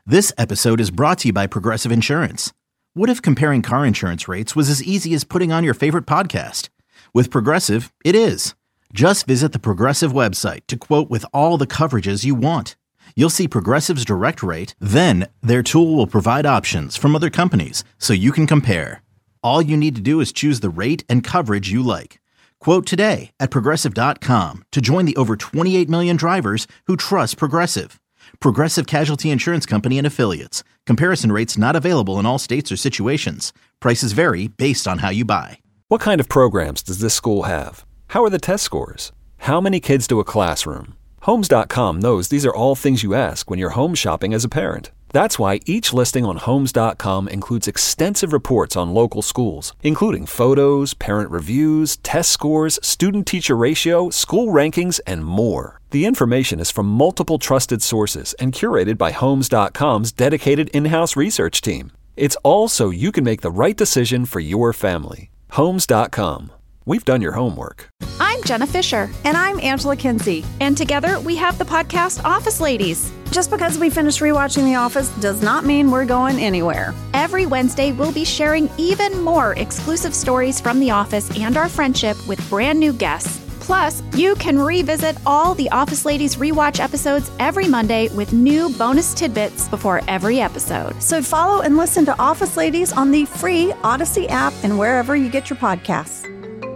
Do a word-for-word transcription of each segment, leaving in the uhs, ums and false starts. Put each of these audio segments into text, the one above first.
This episode is brought to you by Progressive Insurance. What if comparing car insurance rates was as easy as putting on your favorite podcast? With Progressive, it is. Just visit the Progressive website to quote with all the coverages you want. You'll see Progressive's direct rate, then their tool will provide options from other companies so you can compare. All you need to do is choose the rate and coverage you like. Quote today at progressive dot com to join the over twenty-eight million drivers who trust Progressive. Progressive Casualty Insurance Company and Affiliates. Comparison rates not available in all states or situations. Prices vary based on how you buy. What kind of programs does this school have? How are the test scores? How many kids do a classroom? Homes dot com knows these are all things you ask when you're home shopping as a parent. That's why each listing on Homes dot com includes extensive reports on local schools, including photos, parent reviews, test scores, student-teacher ratio, school rankings, and more. The information is from multiple trusted sources and curated by Homes dot com's dedicated in-house research team. It's all so you can make the right decision for your family. Homes dot com. We've done your homework. I'm Jenna Fisher. And I'm Angela Kinsey. And together we have the podcast Office Ladies. Just because we finished rewatching The Office does not mean we're going anywhere. Every Wednesday, we'll be sharing even more exclusive stories from The Office and our friendship with brand new guests. Plus, you can revisit all the Office Ladies rewatch episodes every Monday with new bonus tidbits before every episode. So follow and listen to Office Ladies on the free Odyssey app and wherever you get your podcasts.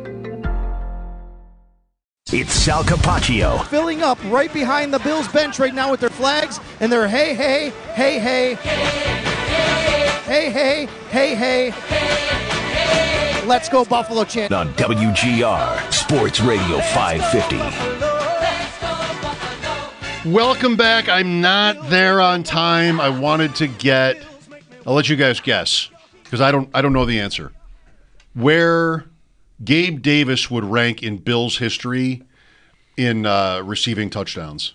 It's Sal Capaccio. Filling up right behind the Bills bench right now with their flags and their hey, hey, hey, hey, hey, hey, hey, hey, hey, let's go Buffalo chant. On W G R, Sports Radio five fifty. Welcome back. I'm not there on time. I wanted to get, I'll let you guys guess, because I don't, I don't know the answer. Where Gabe Davis would rank in Bills history in uh, receiving touchdowns.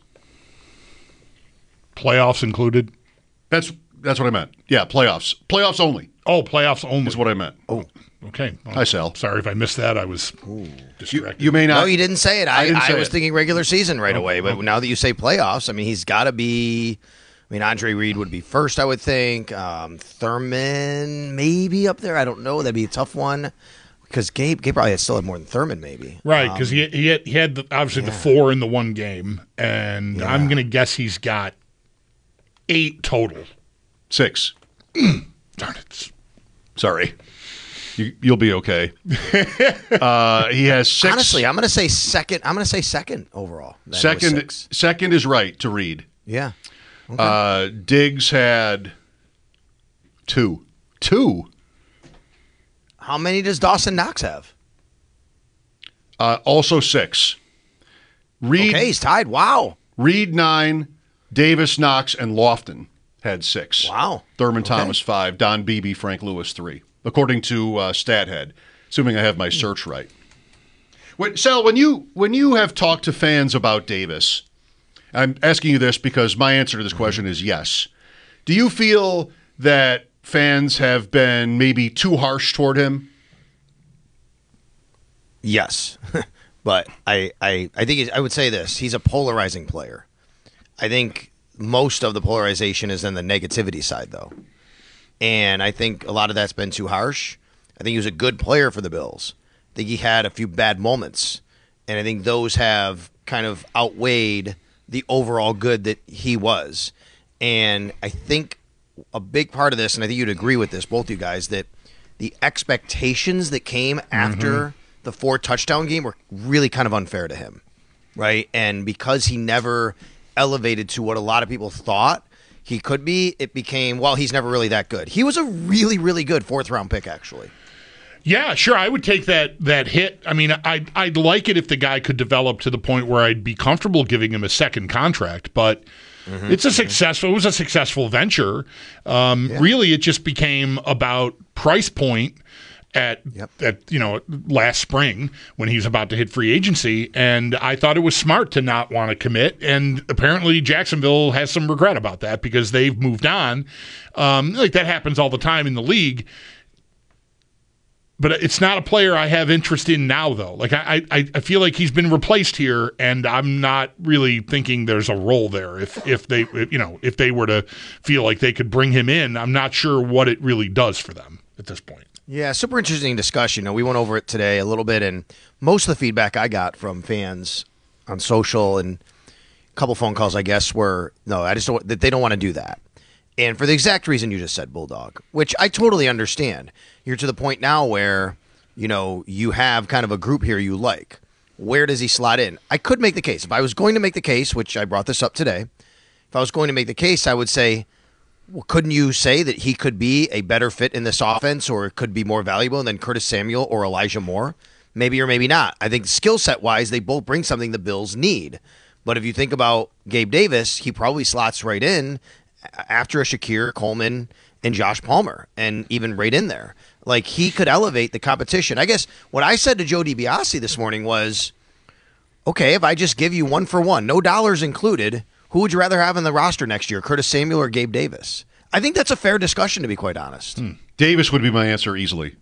Playoffs included? That's that's what I meant. Yeah, playoffs. Playoffs only. Oh, playoffs only. Is what I meant. Oh, okay. Well, hi, Sal. Sorry if I missed that. I was Ooh, distracted. You, you may not. No, you didn't say it. I, I, I say was it. thinking regular season right oh, away. But oh. now that you say playoffs, I mean, he's got to be – I mean, Andre Reed would be first, I would think. Um, Thurman maybe up there. I don't know. That'd be a tough one. Because Gabe, Gabe probably had still had more than Thurman, maybe. Right, because um, he he had, he had the, obviously yeah. the four in the one game, and yeah. I'm going to guess he's got eight total. Six. Darn it. Sorry. You, you'll be okay. uh, he has six. Honestly, I'm going to say second. I'm going to say second overall. Then Second, second is right to Reed. Yeah. Okay. Uh, Diggs had two. Two. How many does Dawson Knox have? Uh, also six. Reed, okay, he's tied. Wow. Reed nine, Davis, Knox, and Lofton had six. Wow. Thurman okay. Thomas five, Don Beebe, Frank Lewis three, according to uh, StatHead, assuming I have my search right. When, Sal, when you when you have talked to fans about Davis, I'm asking you this because my answer to this question is yes. Do you feel that fans have been maybe too harsh toward him? Yes. But I, I, I think I would say this. He's a polarizing player. I think most of the polarization is on the negativity side, though. And I think a lot of that's been too harsh. I think he was a good player for the Bills. I think he had a few bad moments. And I think those have kind of outweighed the overall good that he was. And I think a big part of this, and I think you'd agree with this, both you guys, that the expectations that came after mm-hmm. the four touchdown game were really kind of unfair to him, right? And because he never elevated to what a lot of people thought he could be, it became, well, he's never really that good. He was a really, really good fourth round pick, actually. Yeah, sure. I would take that that hit. I mean, I'd, I'd like it if the guy could develop to the point where I'd be comfortable giving him a second contract, but mm-hmm. it's a successful, it was a successful venture. Um, yeah. Really, it just became about price point at, yep. at, you know, last spring when he was about to hit free agency, and I thought it was smart to not want to commit, and apparently Jacksonville has some regret about that because they've moved on. Um, like that happens all the time in the league. but it's not a player I have interest in now, though. Like I, I, I feel like he's been replaced here, and I'm not really thinking there's a role there. If if they, if, you know, if they were to feel like they could bring him in, I'm not sure what it really does for them at this point. Yeah, super interesting discussion. You know, we went over it today a little bit, and most of the feedback I got from fans on social and a couple phone calls, I guess, were no, I just don't that they don't want to do that. And for the exact reason you just said, Bulldog, which I totally understand. You're to the point now where, you know, you have kind of a group here you like. Where does he slot in? I could make the case. If I was going to make the case, which I brought this up today, if I was going to make the case, I would say, well, couldn't you say that he could be a better fit in this offense or could be more valuable than Curtis Samuel or Elijah Moore? Maybe or maybe not. I think skill set wise, they both bring something the Bills need. But if you think about Gabe Davis, he probably slots right in after a Shakir, Coleman, and Josh Palmer, and even right in there. Like, he could elevate the competition. I guess what I said to Joe DiBiase this morning was, okay, if I just give you one for one, no dollars included, who would you rather have in the roster next year, Curtis Samuel or Gabe Davis? I think that's a fair discussion, to be quite honest. Hmm. Davis would be my answer easily.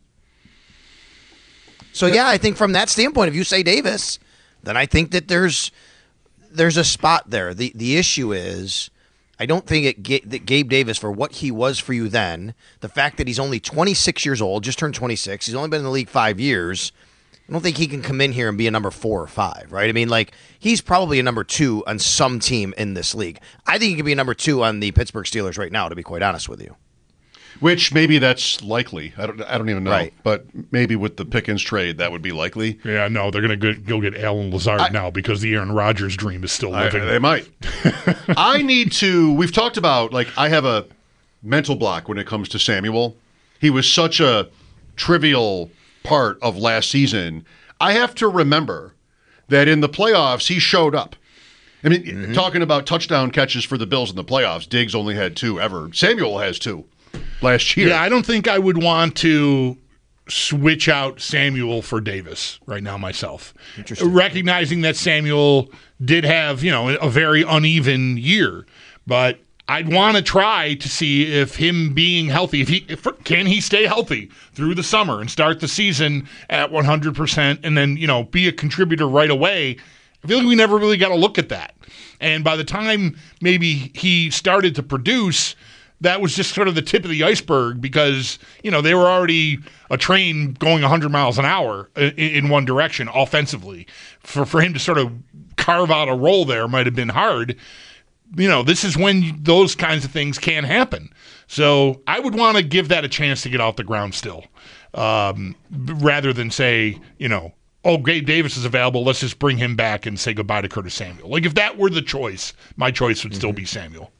So, yeah, I think from that standpoint, if you say Davis, then I think that there's there's a spot there. The The issue is, I don't think it that Gabe Davis, for what he was for you then, the fact that he's only twenty-six years old, just turned twenty-six, he's only been in the league five years, I don't think he can come in here and be a number four or five, right? I mean, like, he's probably a number two on some team in this league. I think he could be a number two on the Pittsburgh Steelers right now, to be quite honest with you. Which maybe that's likely. I don't. I don't even know. Right. But maybe with the Pickens trade, that would be likely. Yeah, no, they're going to go get Alan Lazard I, now because the Aaron Rodgers dream is still living. I, they might. I need to. We've talked about, like, I have a mental block when it comes to Samuel. He was such a trivial part of last season. I have to remember that in the playoffs he showed up. I mean, mm-hmm. talking about touchdown catches for the Bills in the playoffs, Diggs only had two ever. Samuel has two. Last year. Yeah, I don't think I would want to switch out Samuel for Davis right now myself. Recognizing that Samuel did have, you know, a very uneven year, but I'd want to try to see if him being healthy, if he if, can he stay healthy through the summer and start the season at one hundred percent and then, you know, be a contributor right away. I feel like we never really got to look at that. And by the time maybe he started to produce, that was just sort of the tip of the iceberg because, you know, they were already a train going one hundred miles an hour in, in one direction offensively. For for him to sort of carve out a role there might have been hard. You know, this is when those kinds of things can happen. So I would want to give that a chance to get off the ground still, um, rather than say, you know, oh, Gabe Davis is available, let's just bring him back and say goodbye to Curtis Samuel. Like, if that were the choice, my choice would mm-hmm. still be Samuel.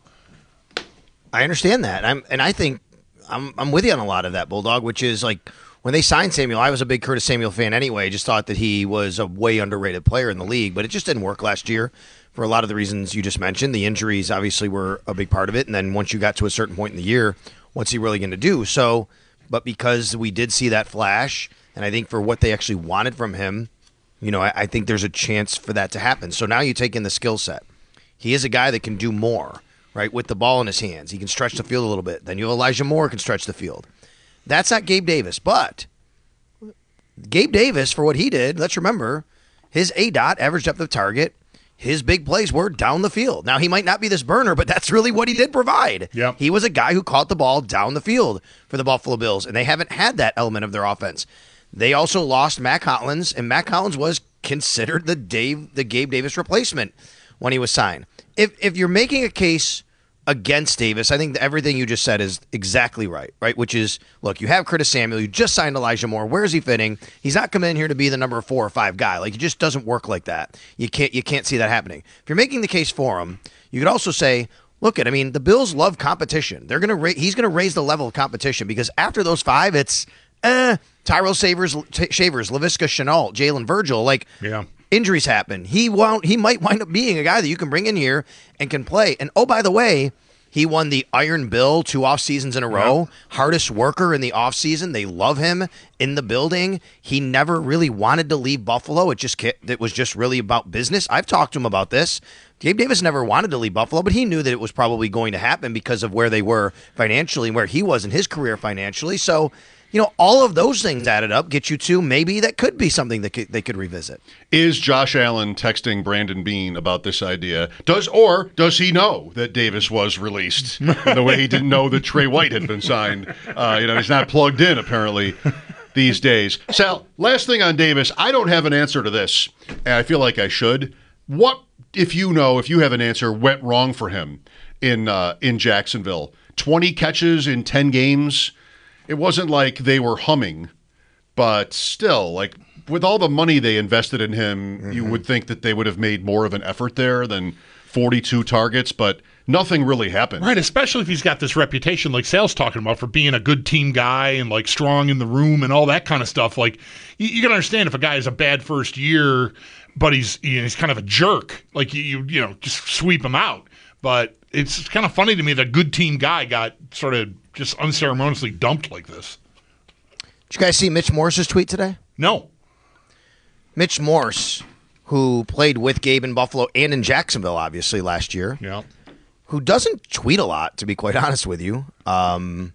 I understand that. I'm, and I think I'm I'm with you on a lot of that, Bulldog, which is like when they signed Samuel, I was a big Curtis Samuel fan anyway. Just thought that he was a way underrated player in the league, but it just didn't work last year for a lot of the reasons you just mentioned. The injuries obviously were a big part of it, and then once you got to a certain point in the year, what's he really going to do? So, but because we did see that flash, and I think for what they actually wanted from him, you know, I, I think there's a chance for that to happen. So now you take in the skill set. He is a guy that can do more. Right, with the ball in his hands. He can stretch the field a little bit. Then you have Elijah Moore can stretch the field. That's not Gabe Davis, but Gabe Davis, for what he did, let's remember, his A DOT, average depth of target, his big plays were down the field. Now, he might not be this burner, but that's really what he did provide. Yep. He was a guy who caught the ball down the field for the Buffalo Bills, and they haven't had that element of their offense. They also lost Mack Hollins, and Mack Hollins was considered the Dave, the Gabe Davis replacement when he was signed. If if you're making a case against Davis, I think everything you just said is exactly right, right? Which is, look, you have Curtis Samuel, you just signed Elijah Moore. Where is he fitting? He's not coming in here to be the number four or five guy. Like, it just doesn't work like that. You can't you can't see that happening. If you're making the case for him, you could also say, look, at I mean, the Bills love competition. They're gonna ra- he's gonna raise the level of competition because after those five, it's eh, Tyrell Shavers, Shavers, Laviska Shenault, Jalen Virgil, like. Yeah. Injuries happen. He won't. He might wind up being a guy that you can bring in here and can play. And oh, by the way, he won the Iron Bill two off seasons in a row. Yeah. Hardest worker in the off season. They love him in the building. He never really wanted to leave Buffalo. It just it was just really about business. I've talked to him about this. Gabe Davis never wanted to leave Buffalo, but he knew that it was probably going to happen because of where they were financially and where he was in his career financially. So you know, all of those things added up get you to maybe that could be something that could, they could revisit. Is Josh Allen texting Brandon Beane about this idea? Does or does he know that Davis was released the way he didn't know that Trey White had been signed? Uh, you know, he's not plugged in apparently these days. Sal, last thing on Davis, I don't have an answer to this, and I feel like I should. What, if you know, if you have an answer, went wrong for him in uh, in Jacksonville? twenty catches in ten games. It wasn't like they were humming, but still, like with all the money they invested in him, mm-hmm. you would think that they would have made more of an effort there than forty-two targets, but nothing really happened. Right, especially if he's got this reputation like Sal's talking about for being a good team guy and like strong in the room and all that kind of stuff. Like you, you can understand if a guy has a bad first year, but he's you know, he's kind of a jerk. Like you, you you know just sweep him out. But it's kind of funny to me that a good team guy got sort of just unceremoniously dumped like this. Did you guys see Mitch Morse's tweet today? No. Mitch Morse, who played with Gabe in Buffalo and in Jacksonville, obviously, last year. Yeah. Who doesn't tweet a lot, to be quite honest with you. Um,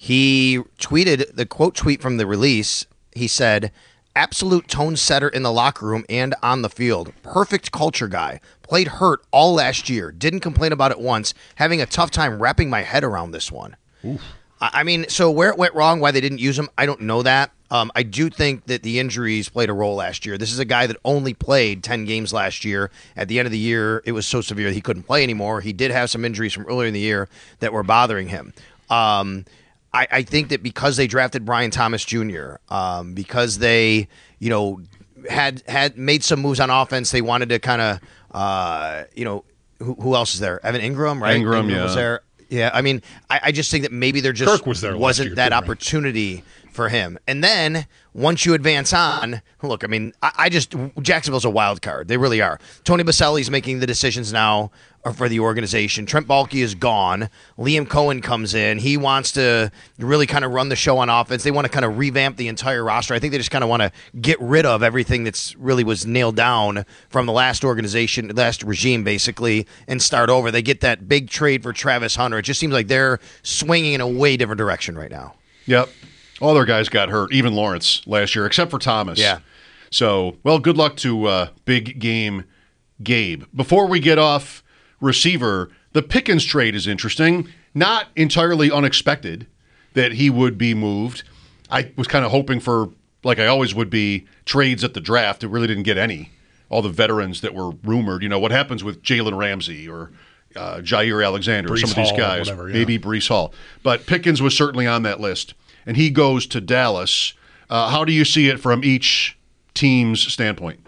he tweeted the quote tweet from the release. He said, absolute tone setter in the locker room and on the field. Perfect culture guy. Played hurt all last year. Didn't complain about it once. Having a tough time wrapping my head around this one. Oof. I mean, so where it went wrong, why they didn't use him, I don't know that. Um, I do think that the injuries played a role last year. This is a guy that only played ten games last year. At the end of the year, it was so severe that he couldn't play anymore. He did have some injuries from earlier in the year that were bothering him. Um, I, I think that because they drafted Brian Thomas Junior, um, because they, you know, had had made some moves on offense, they wanted to kind of, uh, you know, who, who else is there? Evan Ingram, right? Ingram, Ingram yeah. was there. Yeah, I mean, I, I just think that maybe there just Kirk was there wasn't year, that too, right? opportunity for him. And then once you advance on, look, I mean, I, I just Jacksonville's a wild card. They really are. Tony Baselli's making the decisions now for the organization. Trent Baalke is gone. Liam Cohen comes in. He wants to really kind of run the show on offense. They want to kind of revamp the entire roster. I think they just kind of want to get rid of everything that's really was nailed down from the last organization, the last regime, basically, and start over. They get that big trade for Travis Hunter. It just seems like they're swinging in a way different direction right now. Yep. All their guys got hurt, even Lawrence last year, except for Thomas. Yeah. So, well, good luck to uh, big game Gabe. Before we get off receiver, the Pickens trade is interesting. Not entirely unexpected that he would be moved. I was kind of hoping for, like I always would be, trades at the draft. It really didn't get any. All the veterans that were rumored. You know, what happens with Jalen Ramsey or uh, Jair Alexander, Breece some of these Hall, guys, whatever, yeah. maybe Breece Hall. But Pickens was certainly on that list. And he goes to Dallas. Uh, how do you see it from each team's standpoint?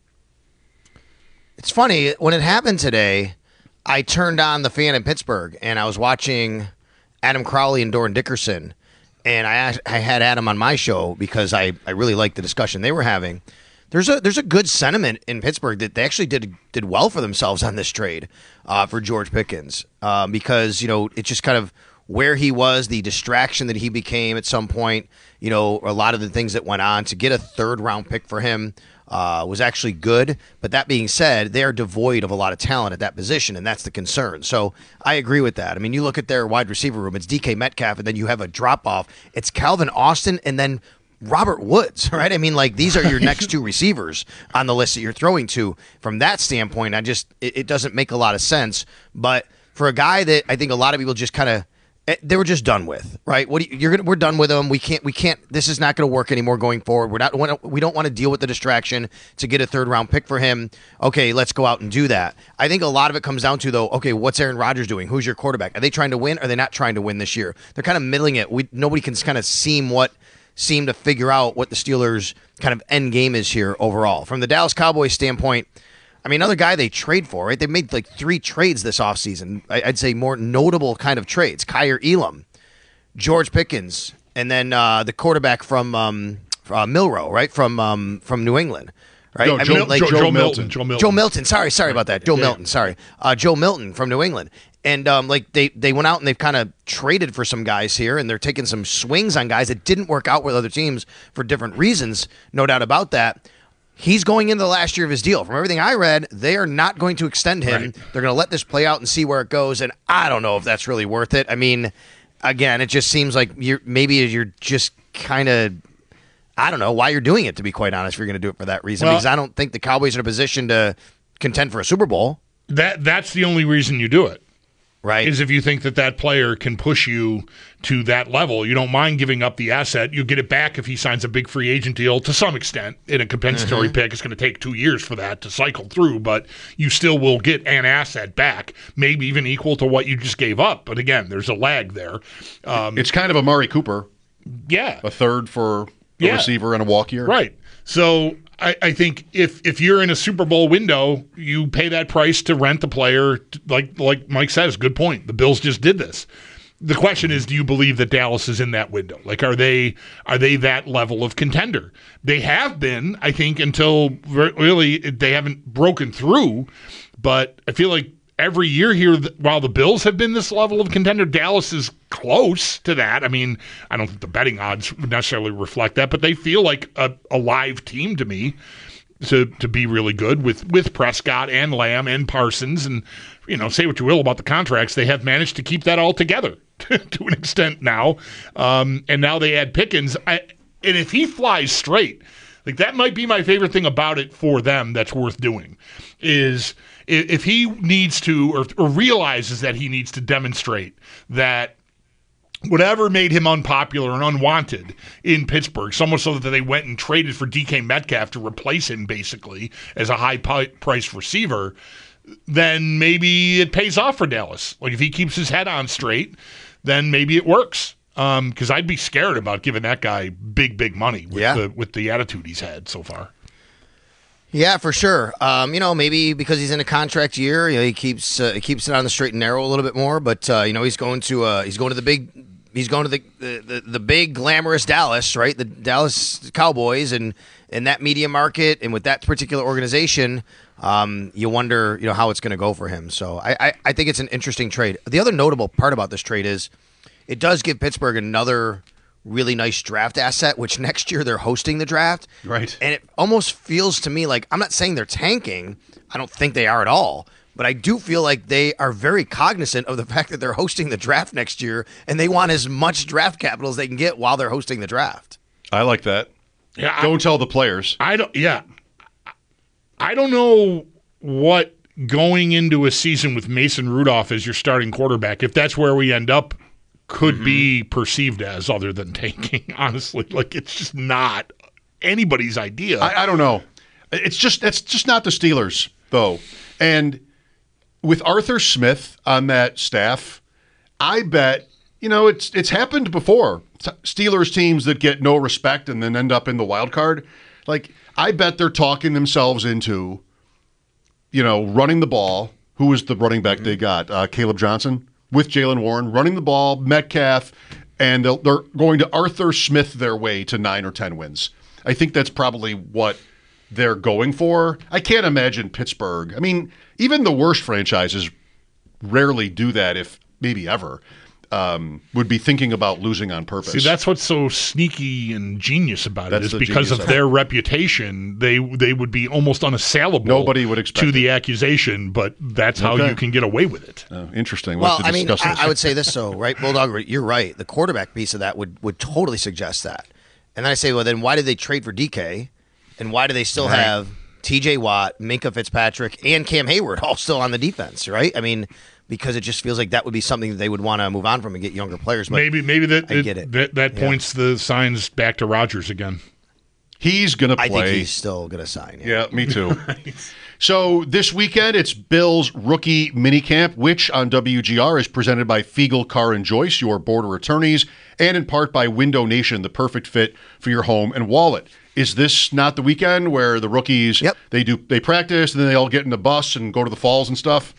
It's funny. When it happened today, I turned on the fan in Pittsburgh, and I was watching Adam Crowley and Doran Dickerson. And I asked, I had Adam on my show because I, I really liked the discussion they were having. There's a there's a good sentiment in Pittsburgh that they actually did did well for themselves on this trade uh, for George Pickens uh, because, you know, it's just kind of where he was, the distraction that he became at some point, you know, a lot of the things that went on. To get a third-round pick for him uh, was actually good. But that being said, they are devoid of a lot of talent at that position, and that's the concern. So I agree with that. I mean, you look at their wide receiver room, it's D K Metcalf, and then you have a drop-off. It's Calvin Austin and then Robert Woods, right? I mean, like, these are your next two receivers on the list that you're throwing to. From that standpoint, I just it, it doesn't make a lot of sense. But for a guy that I think a lot of people just kind of they were just done with, right? What do you, you're gonna, we're done with them. We can't. We can't. This is not going to work anymore going forward. We're not. We don't want to deal with the distraction to get a third round pick for him. Okay, let's go out and do that. I think a lot of it comes down to though. Okay, what's Aaron Rodgers doing? Who's your quarterback? Are they trying to win? Or are they not trying to win this year? They're kind of middling it. We nobody can kind of seem what seem to figure out what the Steelers' kind of end game is here overall. From the Dallas Cowboys standpoint, I mean, another guy they trade for, right? They made like three trades this offseason. I'd say more notable kind of trades. Kyer Elam, George Pickens, and then uh, the quarterback from um, uh, Milrow, right? From um, from New England, right? No, I Joe, mean, like Joe, Joe, Joe Joe Milton. Milton. Joe Milton. Joe Milton. Sorry, sorry about that. Joe Yeah. Milton. Sorry, uh, Joe Milton from New England. And um, like they, they went out and they've kind of traded for some guys here, and they're taking some swings on guys that didn't work out with other teams for different reasons. No doubt about that. He's going into the last year of his deal. From everything I read, they are not going to extend him. Right. They're going to let this play out and see where it goes. And I don't know if that's really worth it. I mean, again, it just seems like you're maybe you're just kind of. I don't know why you're doing it, to be quite honest, if you're going to do it for that reason. Well, because I don't think the Cowboys are in a position to contend for a Super Bowl. That That's the only reason you do it. Right. Is if you think that that player can push you to that level. You don't mind giving up the asset. You get it back if he signs a big free agent deal to some extent. In a compensatory mm-hmm. pick, it's going to take two years for that to cycle through, but you still will get an asset back, maybe even equal to what you just gave up. But again, there's a lag there. Um, it's kind of Amari Cooper. Yeah. A third for a yeah. receiver and a walk year. Right. So I, I think if if you're in a Super Bowl window, you pay that price to rent the player. Like like Mike says, good point. The Bills just did this. The question is, do you believe that Dallas is in that window? Like, are they are they that level of contender? They have been, I think, until really they haven't broken through. But I feel like every year here, while the Bills have been this level of contender, Dallas is close to that. I mean, I don't think the betting odds would necessarily reflect that, but they feel like a, a live team to me to to be really good with, with Prescott and Lamb and Parsons. And, you know, say what you will about the contracts, they have managed to keep that all together to an extent now. Um, and now they add Pickens. I, and if he flies straight, like that might be my favorite thing about it for them that's worth doing, is – if he needs to or, or realizes that he needs to demonstrate that whatever made him unpopular and unwanted in Pittsburgh, so much so that they went and traded for D K Metcalf to replace him basically as a high-priced receiver, then maybe it pays off for Dallas. Like if he keeps his head on straight, then maybe it works. Because um, I'd be scared about giving that guy big, big money with, yeah. the, with the attitude he's had so far. Yeah, for sure. Um, you know, maybe because he's in a contract year, you know, he keeps uh, he keeps it on the straight and narrow a little bit more. But uh, you know, he's going to uh, he's going to the big he's going to the, the the big glamorous Dallas, right? The Dallas Cowboys, and and that media market, and with that particular organization, um, you wonder, you know, how it's going to go for him. So I, I I think it's an interesting trade. The other notable part about this trade is it does give Pittsburgh another really nice draft asset, which next year they're hosting the draft. Right. And it almost feels to me like, I'm not saying they're tanking. I don't think they are at all. But I do feel like they are very cognizant of the fact that they're hosting the draft next year, and they want as much draft capital as they can get while they're hosting the draft. I like that. Yeah, don't I, tell the players. I don't. Yeah. I don't know what going into a season with Mason Rudolph as your starting quarterback, if that's where we end up, could mm-hmm. be perceived as, other than tanking, honestly. Like, it's just not anybody's idea. I, I don't know. It's just it's just not the Steelers, though. And with Arthur Smith on that staff, I bet, you know, it's it's happened before. Steelers teams that get no respect and then end up in the wild card. Like, I bet they're talking themselves into, you know, running the ball. Who was the running back mm-hmm. they got? Uh, Caleb Johnson? With Jaylen Warren, running the ball, Metcalf, and they're going to Arthur Smith their way to nine or ten wins. I think that's probably what they're going for. I can't imagine Pittsburgh. I mean, even the worst franchises rarely do that, if maybe ever, um, would be thinking about losing on purpose. See, that's what's so sneaky and genius about that's it, is because of their reputation, they they would be almost unassailable. Nobody would expect to it. the accusation, but that's how okay. you can get away with it. Oh, interesting. We'll well, I mean, I, I would say this, though, right? Bulldog, you're right. The quarterback piece of that would, would totally suggest that. And then I say, well, then why did they trade for D K? And why do they still right. have T J Watt, Minkah Fitzpatrick, and Cam Hayward all still on the defense, right? I mean, because it just feels like that would be something that they would want to move on from and get younger players. But maybe maybe that I get it. that, that yeah. points the signs back to Rodgers again. He's going to play. I think he's still going to sign. Yeah, yeah me too. So this weekend, it's Bills rookie minicamp, which on W G R is presented by Fiegel, Carr and Joyce, your border attorneys, and in part by Window Nation, the perfect fit for your home and wallet. Is this not the weekend where the rookies, yep. they do they practice, and then they all get in the bus and go to the falls and stuff?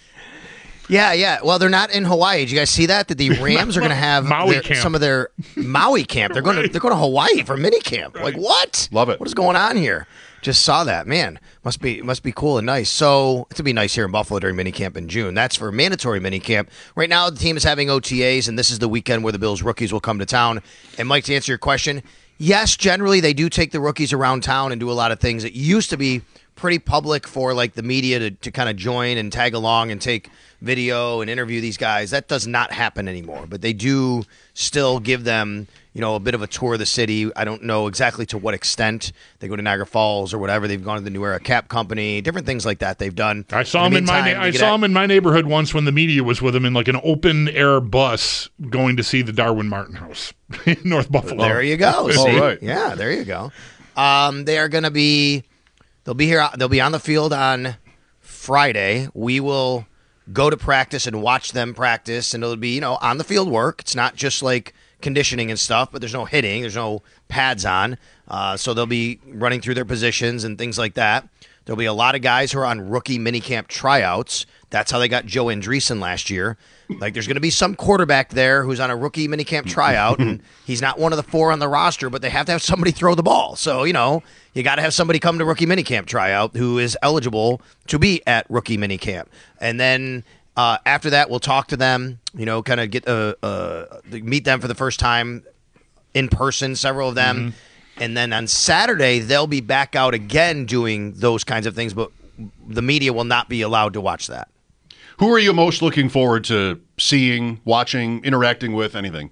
Yeah, yeah. Well, they're not in Hawaii. Did you guys see that? That the Rams are going to have Maui their, camp. some of their Maui camp. They're going right. to they're going to Hawaii for mini camp. Right. Like what? Love it. What is going on here? Just saw that. Man, must be must be cool and nice. So it's gonna be nice here in Buffalo during minicamp in June. That's for mandatory minicamp. Right now, the team is having O T As, and this is the weekend where the Bills rookies will come to town. And Mike, to answer your question, yes, generally they do take the rookies around town and do a lot of things. It used to be pretty public for like the media to, to kind of join and tag along and take video and interview these guys. That does not happen anymore, but they do still give them, you know, a bit of a tour of the city. I don't know exactly to what extent. They go to Niagara Falls or whatever. They've gone to the New Era Cap Company, different things like that they've done. I saw them in, in my na- I saw them in my neighborhood once when the media was with them in like an open air bus going to see the Darwin Martin House in North Buffalo. There you go. See? Oh, right. Yeah, there you go. Um, they are going to be they'll be here they'll be on the field on Friday. We will go to practice and watch them practice, and it'll be, you know, on the field work. It's not just like conditioning and stuff, but there's no hitting, there's no pads on. Uh, so they'll be running through their positions and things like that. There'll be a lot of guys who are on rookie minicamp tryouts. That's how they got Joe Andreessen last year. Like, there's going to be some quarterback there who's on a rookie minicamp tryout, and he's not one of the four on the roster, but they have to have somebody throw the ball. So, you know, you got to have somebody come to rookie minicamp tryout who is eligible to be at rookie minicamp. And then uh, after that, we'll talk to them, you know, kind of get uh, uh, meet them for the first time in person, several of them. Mm-hmm. And then on Saturday, they'll be back out again doing those kinds of things, but the media will not be allowed to watch that. Who are you most looking forward to seeing, watching, interacting with, anything?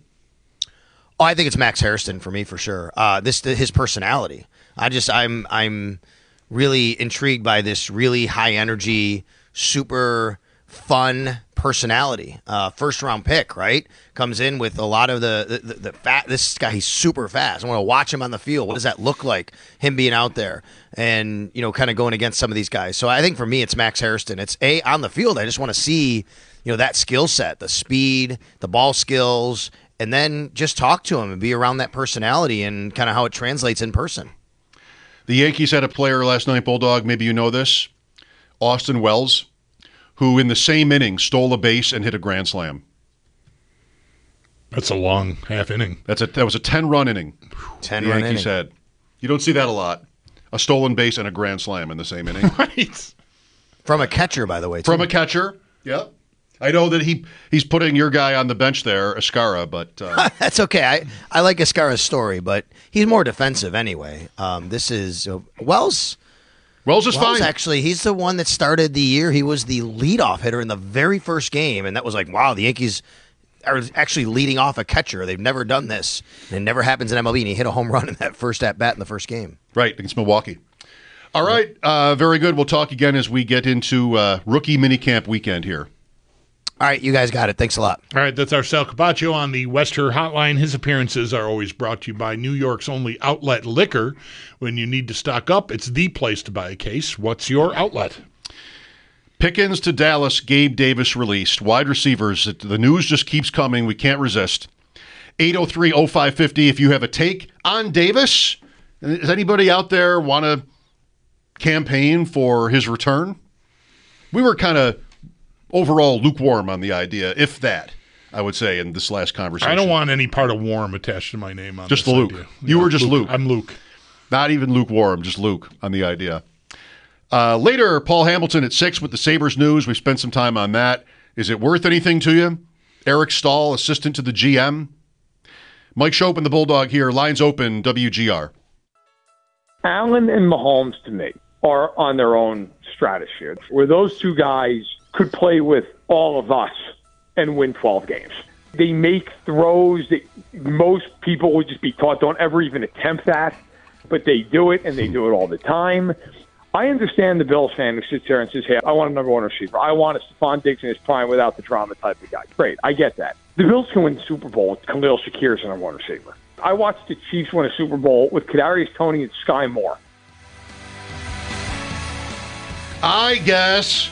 Oh, I think it's Max Hairston for me, for sure. Uh, this his personality. I just I'm I'm really intrigued by this really high energy, super fun personality. Uh, first round pick, right? Comes in with a lot of the the, the, the fat. This guy, he's super fast. I want to watch him on the field. What does that look like? Him being out there and, you know, kind of going against some of these guys. So I think for me, it's Max Hairston. It's a on the field. I just want to see, you know, that skill set, the speed, the ball skills, and then just talk to him and be around that personality and kind of how it translates in person. The Yankees had a player last night, Bulldog. Maybe you know this, Austin Wells, who in the same inning stole a base and hit a grand slam. That's a long half inning. That's a that was a ten-run inning. Ten the run Yankees inning. had. You don't see that a lot. A stolen base and a grand slam in the same inning. Right. From a catcher, by the way. Too. From a catcher. Yep. I know that he he's putting your guy on the bench there, Escara, but uh, that's okay. I, I like Escara's story, but he's more defensive anyway. Um, this is uh, Wells. Wells is Wells, fine. Actually, he's the one that started the year. He was the leadoff hitter in the very first game, and that was like, wow, the Yankees are actually leading off a catcher. They've never done this. It never happens in M L B, and he hit a home run in that first at-bat in the first game. Right, against Milwaukee. All right, uh, very good. We'll talk again as we get into uh, rookie minicamp weekend here. All right, you guys got it. Thanks a lot. All right, that's our Sal Capaccio on the Wester Hotline. His appearances are always brought to you by New York's only outlet liquor. When you need to stock up, it's the place to buy a case. What's your outlet? Pickens to Dallas, Gabe Davis released. Wide receivers, the news just keeps coming. We can't resist. eight oh three oh five fifty if you have a take on Davis. Does anybody out there want to campaign for his return? We were kind of overall lukewarm on the idea, if that, I would say, in this last conversation. I don't want any part of warm attached to my name on just this Luke. idea. You yeah, were just Luke. Luke. I'm Luke. Not even lukewarm, just Luke on the idea. Uh, later, Paul Hamilton at six with the Sabres news. We spent some time on that. Is it worth anything to you? Eric Stahl, assistant to the G M. Mike Schopp and the Bulldog here. Lines open, W G R. Allen and Mahomes, to me, are on their own stratosphere, where those two guys could play with all of us and win twelve games. They make throws that most people would just be taught don't ever even attempt that, but they do it, and they do it all the time. I understand the Bills fan who sits there and says, hey, I want a number one receiver. I want a Stephon Diggs in his prime without the drama type of guy. Great, I get that. The Bills can win the Super Bowl with Khalil Shakir as the number one receiver. I watched the Chiefs win a Super Bowl with Kadarius Toney and Sky Moore. I guess.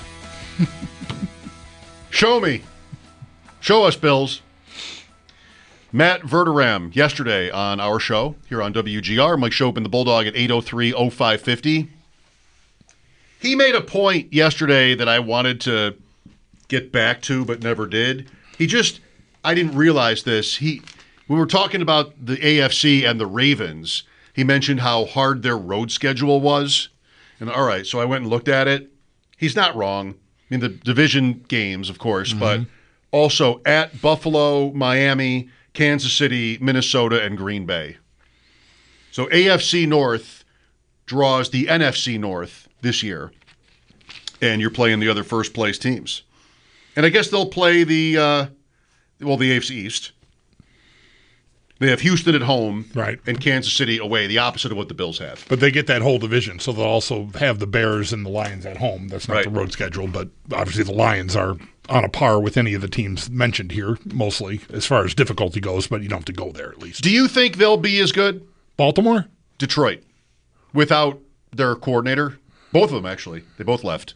Show me. Show us, Bills. Matt Verderam yesterday on our show here on W G R. Mike Schopp and the Bulldog at eight oh three oh five fifty. He made a point yesterday that I wanted to get back to but never did. He just, I didn't realize this. He, we were talking about the A F C and the Ravens. He mentioned how hard their road schedule was. And all right, so I went and looked at it. He's not wrong. I mean, the division games, of course, mm-hmm. but also at Buffalo, Miami, Kansas City, Minnesota, and Green Bay. So A F C North draws the N F C North, this year, and you're playing the other first place teams. And I guess they'll play the, uh, well, the A F C East. They have Houston at home, right, and Kansas City away, the opposite of what the Bills have. But they get that whole division, so they'll also have the Bears and the Lions at home. That's not right. the road schedule, but obviously the Lions are on a par with any of the teams mentioned here, mostly, as far as difficulty goes, but you don't have to go there at least. Do you think they'll be as good? Baltimore? Detroit. Without their coordinator? Both of them, actually. They both left.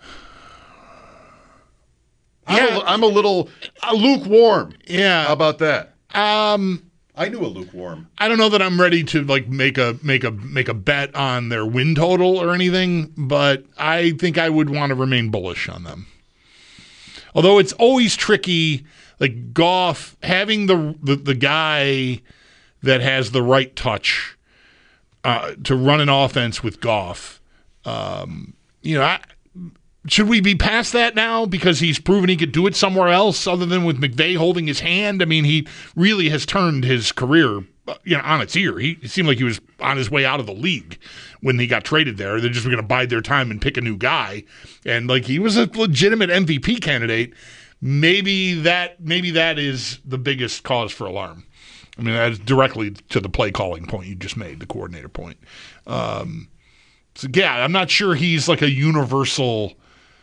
I'm, yeah. a, I'm a little uh, lukewarm. Yeah. How about that? Um... I knew a lukewarm. I don't know that I'm ready to like make a make a make a bet on their win total or anything, but I think I would want to remain bullish on them. Although it's always tricky, like Goff having the the, the guy that has the right touch uh, to run an offense with Goff. Um, you know, I, should we be past that now because he's proven he could do it somewhere else other than with McVay holding his hand? I mean, he really has turned his career, you know, on its ear. He it seemed like he was on his way out of the league when he got traded there. They're just going to bide their time and pick a new guy. And like he was a legitimate M V P candidate. Maybe that maybe that is the biggest cause for alarm. I mean, that's directly to the play calling point you just made, the coordinator point. Um, so yeah, I'm not sure he's like a universal.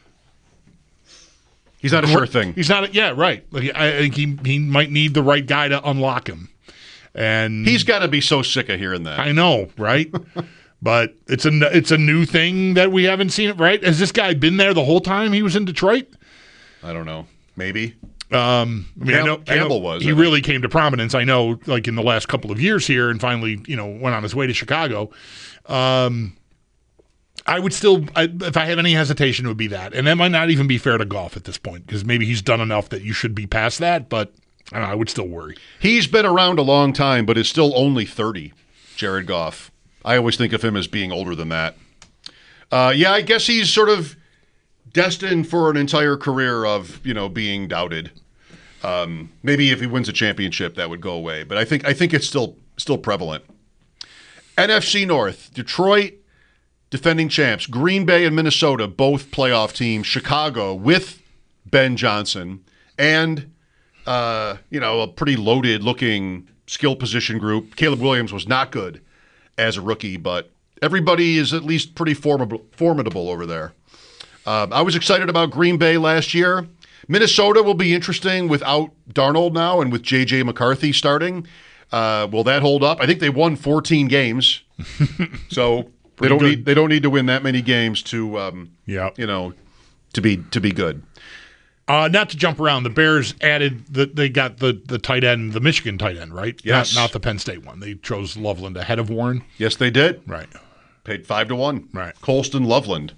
He's not a sure thing. He's not. A, yeah, right. Like, I think he he might need the right guy to unlock him, and he's got to be so sick of hearing that. I know, right? But it's a it's a new thing that we haven't seen it. Right? Has this guy been there the whole time he was in Detroit? I don't know. Maybe. Um, I mean, Cam- I know, Campbell I know was. He really came to prominence. I know, like in the last couple of years here, and finally, you know, went on his way to Chicago. Um, I would still, I, if I have any hesitation, it would be that. And that might not even be fair to Goff at this point because maybe he's done enough that you should be past that, but I, don't know, I would still worry. He's been around a long time, but is still only thirty, Jared Goff. I always think of him as being older than that. Uh, yeah, I guess he's sort of destined for an entire career of, you know, being doubted. Um, maybe if he wins a championship, that would go away. But I think I think it's still still prevalent. N F C North, Detroit, defending champs. Green Bay and Minnesota, both playoff teams. Chicago with Ben Johnson and, uh, you know, a pretty loaded-looking skill position group. Caleb Williams was not good as a rookie, but everybody is at least pretty formidable, formidable over there. Uh, I was excited about Green Bay last year. Minnesota will be interesting without Darnold now and with J J McCarthy starting. Uh, will that hold up? I think they won fourteen games. So... They don't good. need. They don't need to win that many games to, um, yeah, you know, to be to be good. Uh, not to jump around, the Bears added the. They got the, the tight end, the Michigan tight end, right? Yes, not, not the Penn State one. They chose Loveland ahead of Warren. Yes, they did. Right, paid five to one. Right, Colston Loveland.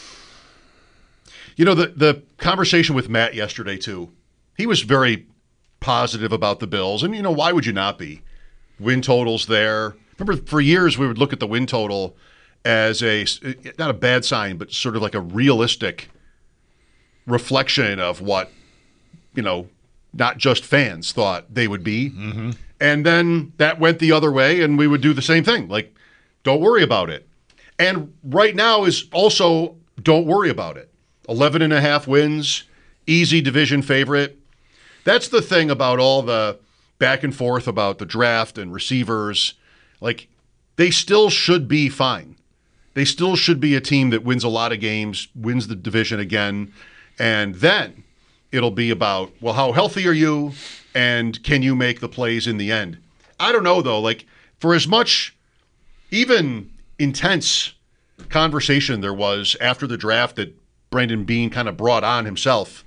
You know the the conversation with Matt yesterday too. He was very positive about the Bills, and you know why would you not be? Win totals there. Remember, for years we would look at the win total as a, not a bad sign, but sort of like a realistic reflection of what, you know, not just fans thought they would be. Mm-hmm. And then that went the other way, and we would do the same thing. Like, don't worry about it. And right now is also don't worry about it. eleven and a half wins, easy division favorite. That's the thing about all the back and forth about the draft and receivers. Like, they still should be fine. They still should be a team that wins a lot of games, wins the division again, and then it'll be about, well, how healthy are you, and can you make the plays in the end? I don't know, though. Like, for as much even intense conversation there was after the draft that Brandon Beane kind of brought on himself,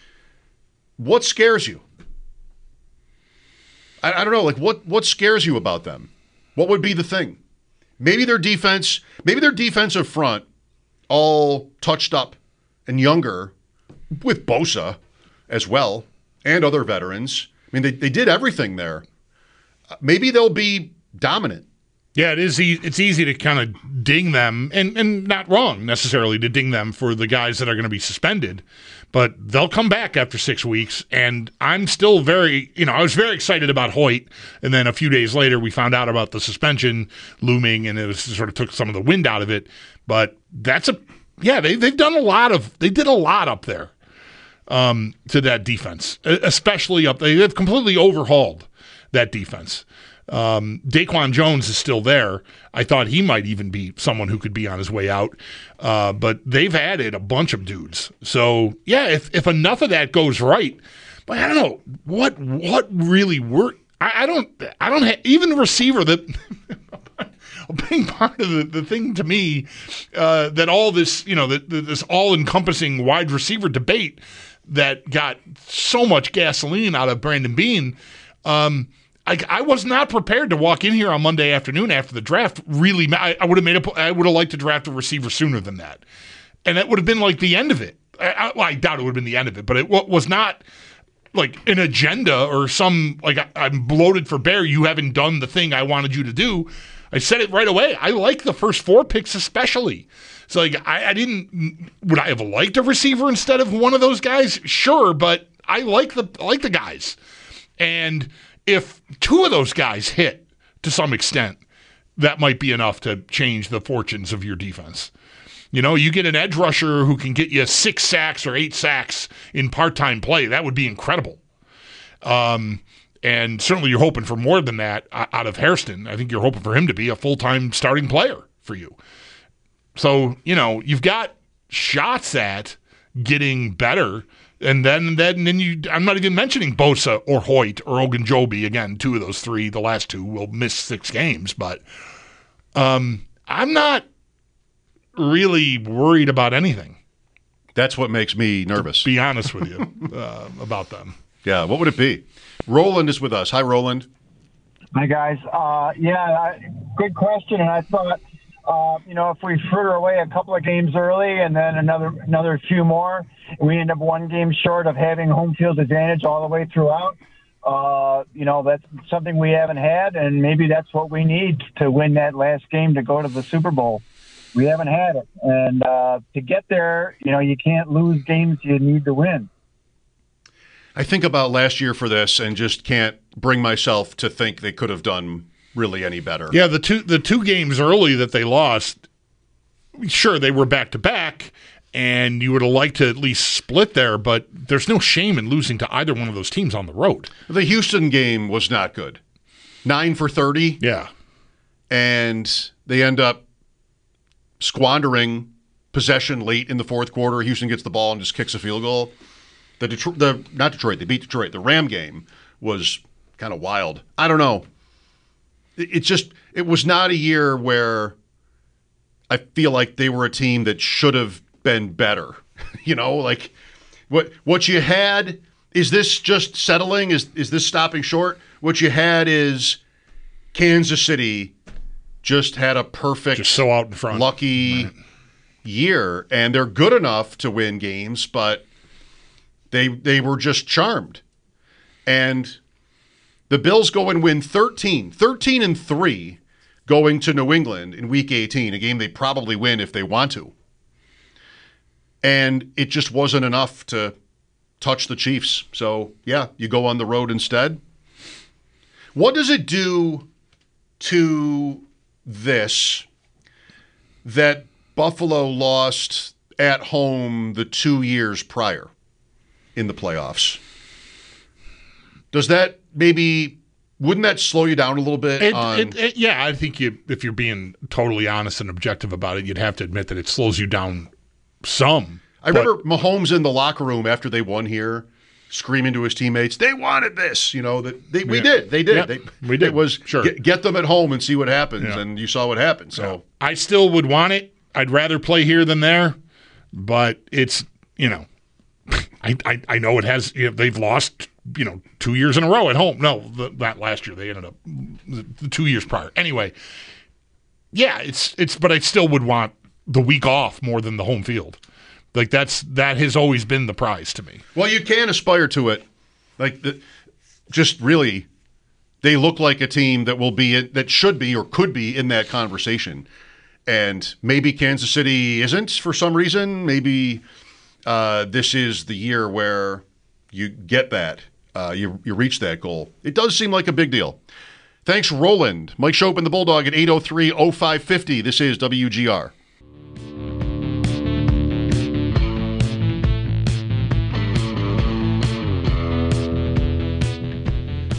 what scares you? I, I don't know. Like, what what scares you about them? What would be the thing? Maybe their defense, maybe their defensive front, all touched up and younger, with Bosa as well, and other veterans. I mean, they, they did everything there. Maybe they'll be dominant. Yeah, it is. E- it's easy to kind of ding them, and, and not wrong necessarily to ding them for the guys that are going to be suspended, but they'll come back after six weeks. And I'm still very, you know, I was very excited about Hoyt, and then a few days later we found out about the suspension looming, and it was sort of took some of the wind out of it. But that's a yeah, they they've done a lot of they did a lot up there um, to that defense, especially up. They have completely overhauled that defense. Um, Daquan Jones is still there. I thought he might even be someone who could be on his way out, uh, but they've added a bunch of dudes. So yeah, if if enough of that goes right, but I don't know what what really worked. I, I don't I don't have even the receiver that. A big part of the, the thing to me uh, that all this, you know, the, the, this all-encompassing wide receiver debate that got so much gasoline out of Brandon Beane, um, I, I was not prepared to walk in here on Monday afternoon after the draft. Really, I, I would have made a, I would have liked to draft a receiver sooner than that, and that would have been like the end of it. I, I, well, I doubt it would have been the end of it, but it was not like an agenda or some like I, I'm bloated for bear. You haven't done the thing I wanted you to do. I said it right away. I like the first four picks especially. So like I, I didn't. Would I have liked a receiver instead of one of those guys? Sure, but I like the I like the guys. And if two of those guys hit to some extent, that might be enough to change the fortunes of your defense. You know, you get an edge rusher who can get you six sacks or eight sacks in part-time play. That would be incredible. Um. And certainly you're hoping for more than that out of Hairston. I think you're hoping for him to be a full-time starting player for you. So, you know, you've got shots at getting better. And then, then, then you, I'm not even mentioning Bosa or Hoyt or Ogunjobi. Again, two of those three, the last two will miss six games. But um, I'm not really worried about anything. That's what makes me nervous. To be honest with you uh, about them. Yeah, what would it be? Roland is with us. Hi, Roland. Hi, guys. Uh, yeah, good question. And I thought, uh, you know, if we fritter away a couple of games early and then another another few more, we end up one game short of having home field advantage all the way throughout. Uh, you know, that's something we haven't had, and maybe that's what we need to win that last game to go to the Super Bowl. We haven't had it. And uh, to get there, you know, you can't lose games you need to win. I think about last year for this and just can't bring myself to think they could have done really any better. Yeah, the two the two games early that they lost, sure, they were back-to-back, and you would have liked to at least split there, but there's no shame in losing to either one of those teams on the road. The Houston game was not good. Nine for thirty. Yeah. And they end up squandering possession late in the fourth quarter. Houston gets the ball and just kicks a field goal. The Detroit, the not Detroit, they beat Detroit. The Ram game was kind of wild. I don't know. It, it just it was not a year where I feel like they were a team that should have been better. You know, like what what you had is this just settling? Is is this stopping short? What you had is Kansas City just had a perfect, just so out in front, lucky right. year, and they're good enough to win games, but. They they were just charmed. And the Bills go and win thirteen, thirteen and three going to New England in week eighteen, a game they probably win if they want to. And it just wasn't enough to touch the Chiefs. So, yeah, you go on the road instead. What does it do to this that Buffalo lost at home the two years prior? In the playoffs. Does that maybe, wouldn't that slow you down a little bit? It, on... it, it, yeah, I think you, if you're being totally honest and objective about it, you'd have to admit that it slows you down some. I but... remember Mahomes in the locker room after they won here, screaming to his teammates, they wanted this. You know, that they, we yeah. did. They did. Yeah, they, we did. It was sure. get, get them at home and see what happens, yeah. and you saw what happened. So yeah. I still would want it. I'd rather play here than there, but it's, you know, I, I, I know it has. You know, they've lost, you know, two years in a row at home. No, the, not last year. They ended up the, the two years prior. Anyway, yeah, it's it's. But I still would want the week off more than the home field. Like that's that has always been the prize to me. Well, you can aspire to it. Like the, just really, they look like a team that will be in, that should be or could be in that conversation. And maybe Kansas City isn't for some reason. Maybe. Uh, this is the year where you get that. Uh, you you reach that goal. It does seem like a big deal. Thanks, Roland. Mike Schopp and the Bulldog at eight oh three oh five fifty. This is W G R.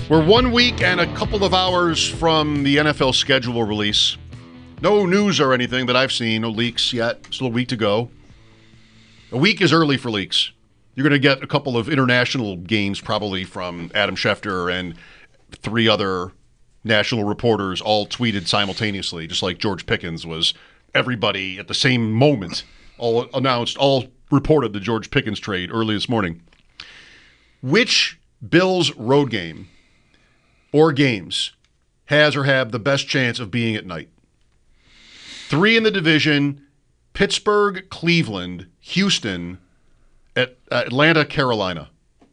We're one week and a couple of hours from the N F L schedule release. No news or anything that I've seen, no leaks yet. Still a week to go. A week is early for leaks. You're going to get a couple of international games probably from Adam Schefter and three other national reporters all tweeted simultaneously, just like George Pickens was. Everybody at the same moment all announced, all reported the George Pickens trade early this morning. Which Bills road game or games has or have the best chance of being at night? Three in the division: Pittsburgh, Cleveland, Houston, at uh, Atlanta, Carolina.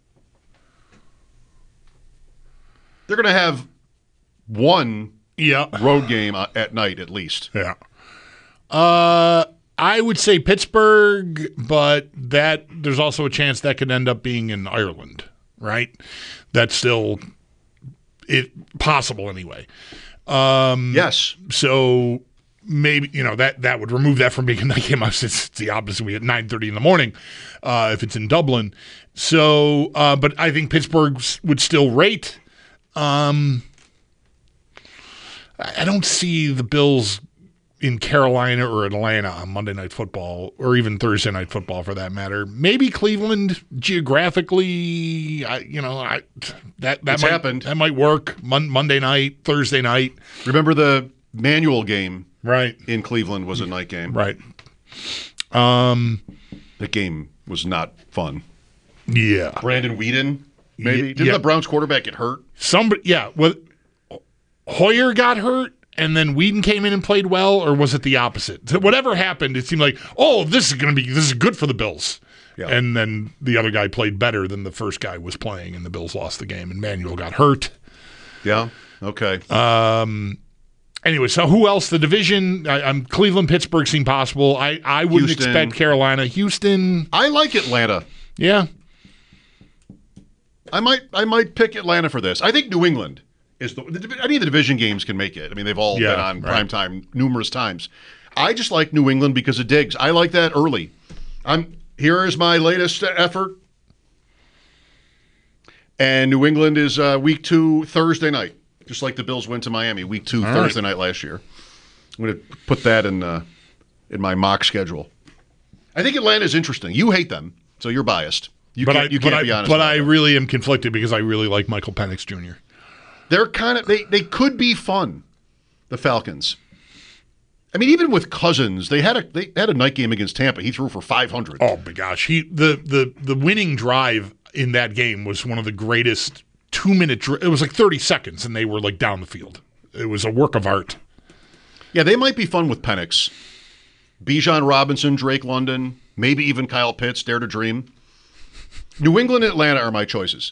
They're going to have one yeah. road game uh, at night at least. Yeah. Uh, I would say Pittsburgh, but that there's also a chance that could end up being in Ireland, right? That's still it possible anyway. Um, yes. So maybe, you know, that, that would remove that from being a night game. It's, it's the opposite. We at nine thirty in the morning uh, if it's in Dublin. So, uh, but I think Pittsburgh would still rate. Um, I don't see the Bills in Carolina or Atlanta on Monday Night Football, or even Thursday Night Football for that matter. Maybe Cleveland geographically, I, you know, I, that that it's might, happened. That might work. Mon- Monday night, Thursday night. Remember the Manual game, right? In Cleveland was a night game, right? Um, the game was not fun. Yeah, Brandon Weeden, maybe yeah, didn't yeah. the Browns quarterback get hurt? Somebody, yeah. Well, Hoyer got hurt, and then Weeden came in and played well, or was it the opposite? So whatever happened, it seemed like, oh, this is going to be this is good for the Bills. Yeah. And then the other guy played better than the first guy was playing, and the Bills lost the game, and Manuel got hurt. Yeah. Okay. Um. Anyway, so who else? The division, I, I'm Cleveland, Pittsburgh seem possible. I, I wouldn't Houston. expect Carolina. Houston. I like Atlanta. Yeah. I might I might pick Atlanta for this. I think New England is the any of the division games can make it. I mean, they've all Yeah, been on right. primetime numerous times. I just like New England because of Diggs. I like that early. I'm here is my latest effort. And New England is uh, week two Thursday night, just like the Bills went to Miami week two All Thursday right. night last year. I'm going to put that in uh, in my mock schedule. I think Atlanta is interesting. You hate them, so you're biased. You but can't, I, you but can't I, be honest. But about I that. really am conflicted because I really like Michael Penix Junior They're kind of they, they could be fun, the Falcons. I mean, even with Cousins, they had a they had a night game against Tampa. He threw for five hundred. Oh my gosh, he the the the winning drive in that game was one of the greatest two minute. Dr- it was like thirty seconds, and they were like down the field. It was a work of art. Yeah, they might be fun with Penix, Bijan Robinson, Drake London, maybe even Kyle Pitts. Dare to dream. New England and Atlanta are my choices.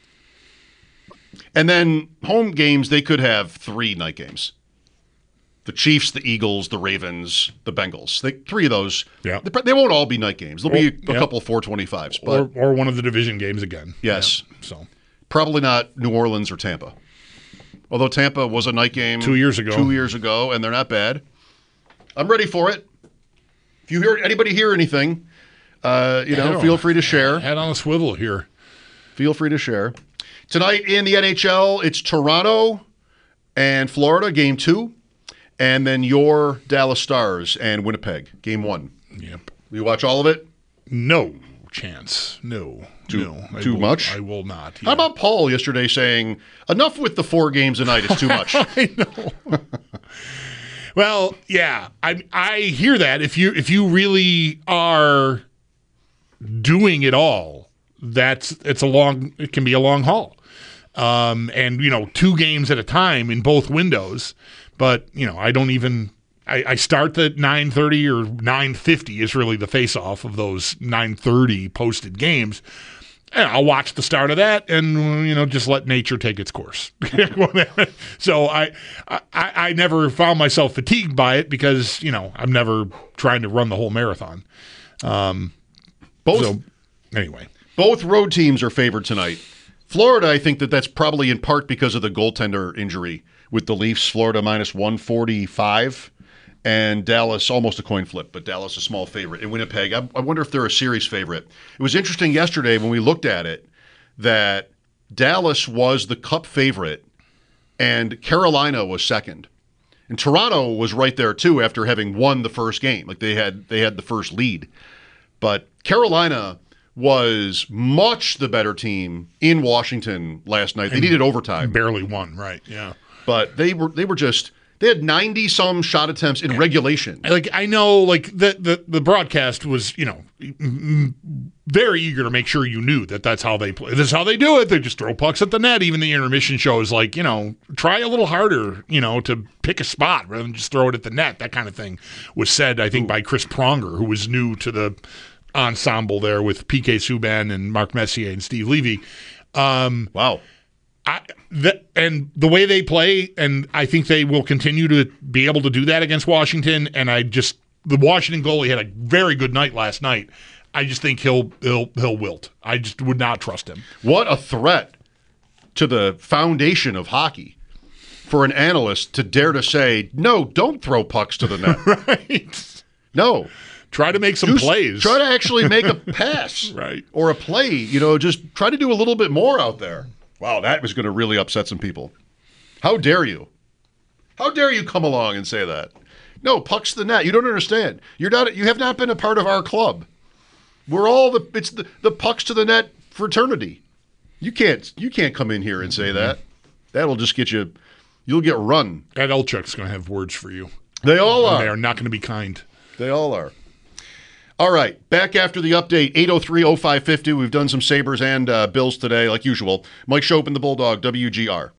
And then home games, they could have three night games. The Chiefs, the Eagles, the Ravens, the Bengals. They, three of those. Yeah. They, they won't all be night games. There'll be a yeah. couple four twenty-fives. But Or, or one of the division games again. yes. Yeah, so Probably not New Orleans or Tampa. Although Tampa was a night game Two years ago. Two years ago, and they're not bad. I'm ready for it. If you hear anybody hear anything, uh, you know, Head feel on- free to share. Head on a swivel here. Feel free to share. Tonight in the N H L, it's Toronto and Florida, game two. And then your Dallas Stars and Winnipeg, game one. Yep. You watch all of it? No chance. No. Too, no. I too will- much? I will not. How about Paul yesterday saying, enough with the four games a night, it's too much. I know. Well, yeah, I I hear that. If you if you really are doing it all, that's it's a long. It can be a long haul, um, and you know, two games at a time in both windows. But you know, I don't even. I, I start the nine thirty or nine fifty is really the face off of those nine thirty posted games. And I'll watch the start of that, and you know, just let nature take its course. So I, I, I never found myself fatigued by it because you know I'm never trying to run the whole marathon. Um, Both. So anyway, Both road teams are favored tonight. Florida, I think that that's probably in part because of the goaltender injury with the Leafs. Florida minus one forty-five. And Dallas, almost a coin flip, but Dallas a small favorite. In Winnipeg, I, I wonder if they're a series favorite. It was interesting yesterday when we looked at it that Dallas was the Cup favorite, and Carolina was second. And Toronto was right there too after having won the first game. Like they had they had the first lead. But Carolina was much the better team in Washington last night. They And needed overtime. Barely won, right? Yeah. But they were they were just they had ninety some shot attempts in regulation. Like I know, like the, the the broadcast was, you know, very eager to make sure you knew that that's how they play. This is how they do it. They just throw pucks at the net. Even the intermission show is like, you know, try a little harder, you know, to pick a spot rather than just throw it at the net. That kind of thing was said, I think, by Chris Pronger, who was new to the ensemble there with P K Subban and Mark Messier and Steve Levy. Um, wow. I, the, and the way they play, and I think they will continue to be able to do that against Washington. And I just, the Washington goalie had a very good night last night. I just think he'll he'll he'll wilt. I just would not trust him. What a threat to the foundation of hockey for an analyst to dare to say, no, don't throw pucks to the net. Right. No. Try to make some do, plays. Try to actually make a pass. Right. Or a play. You know, just try to do a little bit more out there. Wow, that was going to really upset some people. How dare you? How dare you come along and say that? No, pucks to the net. You don't understand. You're not. You have not been a part of our club. We're all the. It's the, the pucks to the net fraternity. You can't. You can't come in here and say that. That'll just get you. You'll get run. Ed Elchuk's going to have words for you. They all and are. They are not going to be kind. They all are. All right, back after the update, eight oh three oh five fifty. We've done some Sabres and uh, Bills today, like usual. Mike Chopin, the Bulldog, W G R.